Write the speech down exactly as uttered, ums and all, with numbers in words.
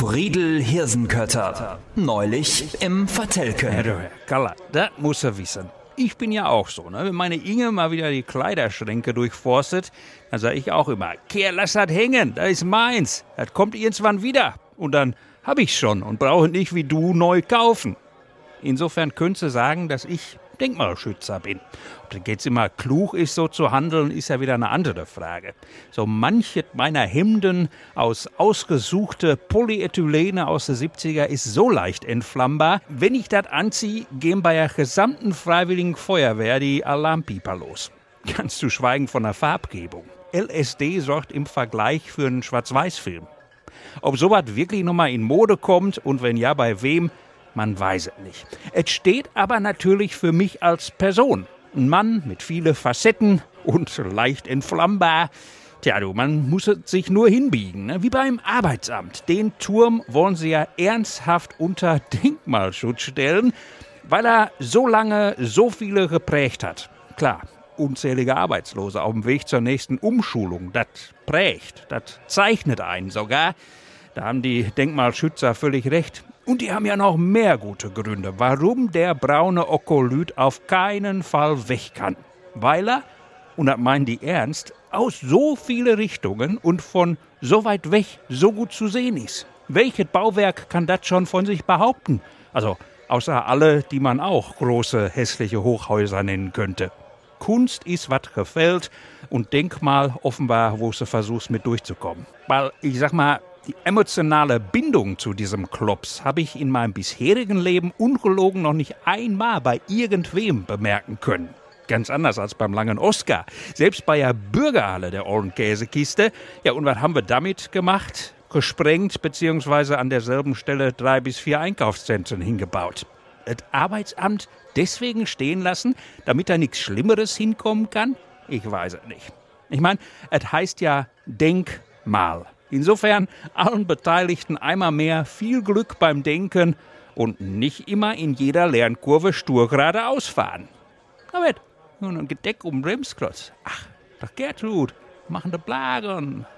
Friedel Hirsenkötter. Neulich im Vertelken. Herr Herr Kaller, das muss er wissen. Ich bin ja auch so, ne? Wenn meine Inge mal wieder die Kleiderschränke durchforstet, dann sage ich auch immer, Kehr, lass das hängen, das ist meins. Das kommt irgendwann wieder. Und dann hab ich's schon und brauche nicht wie du neu kaufen. Insofern könntest du sagen, dass ich Denkmalschützer bin. Ob das jetzt immer klug ist, so zu handeln, ist ja wieder eine andere Frage. So manches meiner Hemden aus ausgesuchte Polyethylene aus den siebziger ist so leicht entflammbar. Wenn ich das anziehe, gehen bei der gesamten Freiwilligen Feuerwehr die Alarmpieper los. Ganz zu schweigen von der Farbgebung. L S D sorgt im Vergleich für einen Schwarz-Weiß-Film. Ob sowas wirklich nochmal in Mode kommt und wenn ja, bei wem, man weiß es nicht. Es steht aber natürlich für mich als Person. Ein Mann mit vielen Facetten und leicht entflammbar. Tja, du, man muss es sich nur hinbiegen, ne? Wie beim Arbeitsamt. Den Turm wollen sie ja ernsthaft unter Denkmalschutz stellen, weil er so lange so viele geprägt hat. Klar, unzählige Arbeitslose auf dem Weg zur nächsten Umschulung. Das prägt, das zeichnet einen sogar. Da haben die Denkmalschützer völlig recht. Und die haben ja noch mehr gute Gründe, warum der braune Okolyt auf keinen Fall weg kann. Weil er, und das meinen die ernst, aus so viele Richtungen und von so weit weg so gut zu sehen ist. Welches Bauwerk kann das schon von sich behaupten? Also, außer alle, die man auch große, hässliche Hochhäuser nennen könnte. Kunst ist, was gefällt, und Denkmal offenbar, wo du versuchst, mit durchzukommen. Weil, ich sag mal, die emotionale Bindung zu diesem Klops habe ich in meinem bisherigen Leben ungelogen noch nicht einmal bei irgendwem bemerken können. Ganz anders als beim langen Oscar. Selbst bei der Bürgerhalle der ollen Käsekiste. Ja, und was haben wir damit gemacht? Gesprengt bzw. an derselben Stelle drei bis vier Einkaufszentren hingebaut. Das Arbeitsamt deswegen stehen lassen, damit da nichts Schlimmeres hinkommen kann? Ich weiß es nicht. Ich meine, es heißt ja Denkmal. Insofern allen Beteiligten einmal mehr viel Glück beim Denken und nicht immer in jeder Lernkurve stur geradeaus fahren. Na wett, nun ein Gedeck um den Bremsklotz. Ach, doch Gertrud, machen de Blagen.